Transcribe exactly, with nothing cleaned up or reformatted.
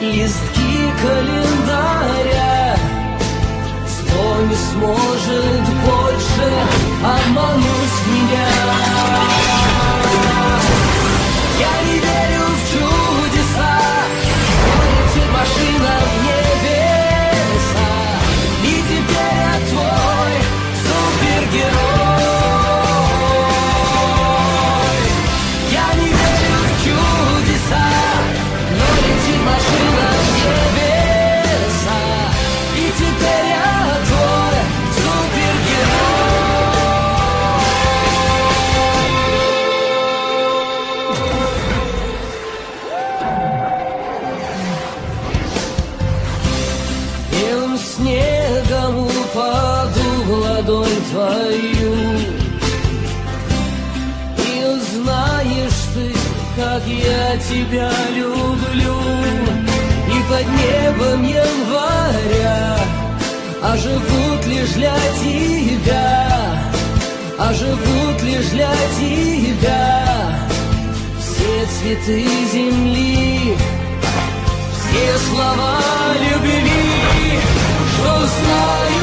листки календаря. Сто не сможет больше обмануть меня. Я не верю в чудеса, но летит машина в небеса, и теперь я твой супергерой. Я не верю в чудеса, но летит машина в небеса, и теперь я твой супергерой. Белым снегом упаду в ладонь твою, и узнаешь ты, как я тебя люблю. И под небом января оживут лишь для тебя, оживут лишь для тебя все цветы земли, все слова любви, что знаю.